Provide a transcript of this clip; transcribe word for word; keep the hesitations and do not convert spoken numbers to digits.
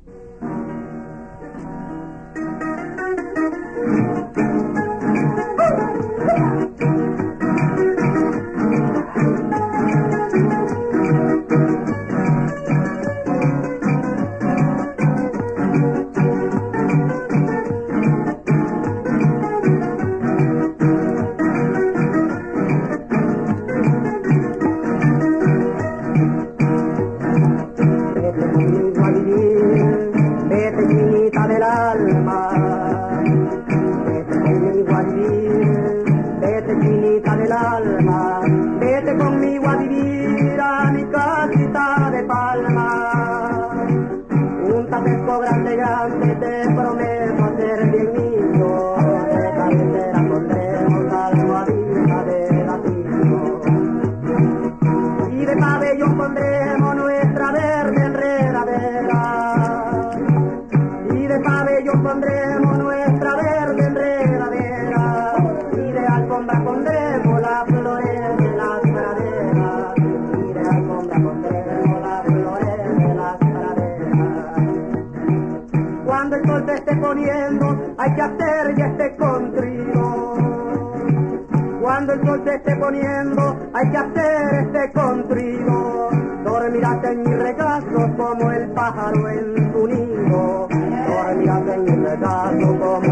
Hay que hacer ya este contrido. Cuando el sol se esté poniendo, hay que hacer este contrido. Dormirás en mi regazo como el pájaro en su nido. Dormirás en mi regazo como